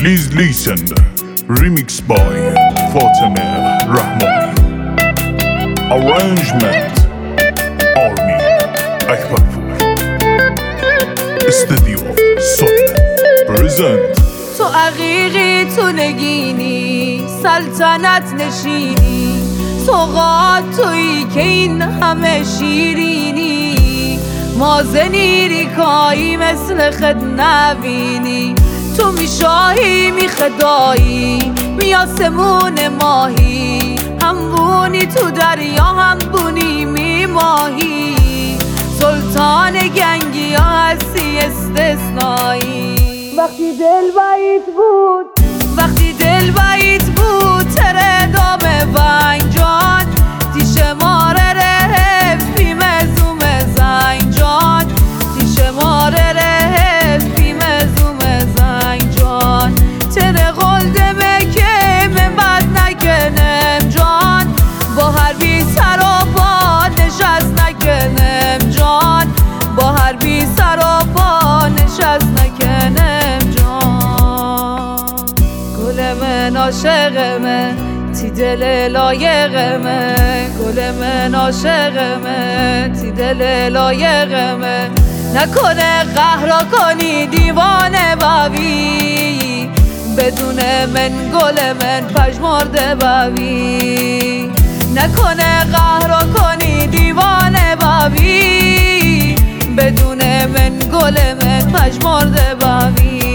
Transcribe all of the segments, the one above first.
Please listen. Remix by Fatemeh Rahmani. Arrangement Army Akbarpur. Studio Soda Present. تو عقیقی تو نگینی سلطنت نشینی سوغات تویی که این همه شیرینی ما زنیری کایی مثل خد نبینی تو میشاهی میخدایی میاسمون ماهی هم بونی تو دریا هم بونی میماهی سلطان گنگی ها هستی استثنایی وقتی دل بعید بود تره دام ونجان تیش ماره رفتی مزوم زنجان تیش ماره رفتی مزوم زنجان تره قلدمه که من بد نکنم جان با هر بی سر و با نشست نکنم جان با هر بی سر و با نشست نکنم جان گل من عاشق من تی دل لایق من گل من عاشق من تی دل لایق من نکنه قهر کنی دیوانه بوی بدون من گل من پژمرده بوی نکنه قهر کنی دیوانه بوی بدون من گل من پژمرده بوی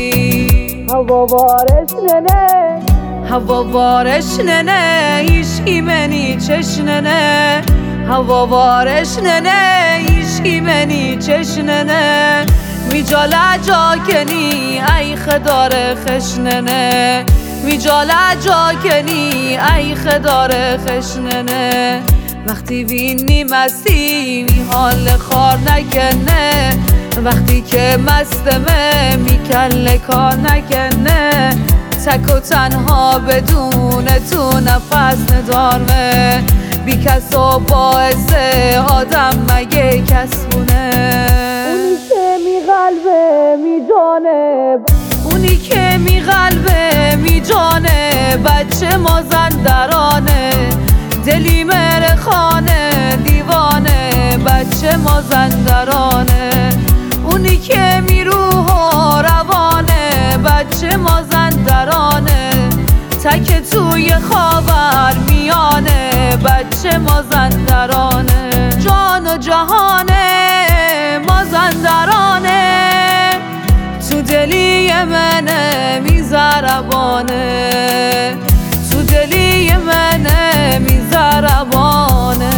هوا وارش ننه هیچکی منی چشننه هوا وارش ننه هیچکی منی چشننه میجاله جا کنی ای خدار خشننه میجاله جا کنی ای خدار خشننه وقتی وینی مستی می حال خار نکنه وقتی که مستمه میکله کار نکنه تک و تنها بدون تو نفس ندارمه بی کس و باعث آدم مگه کس بونه اونی که می قلبه می جانه اونی که می قلبه می جانه بچه مازندرانه دلی مر خانه دیوانه بچه مازندرانه اونی که می روح و روانه بچه مازندرانه تک توی خاور میانه بچه مازندرانه جان و جهانه مازندرانه تو دلی منه میزربانه تو دلی منه میزربانه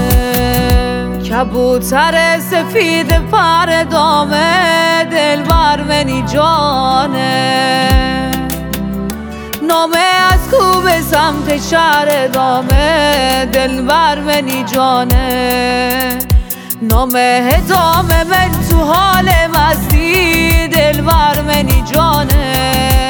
کبوتر سفید پر دامه دل بر منی جانه نامه از کوب سمت شهر دامه دل بر منی جانه نامه دامه من تو حال مستی دل بر منی جانه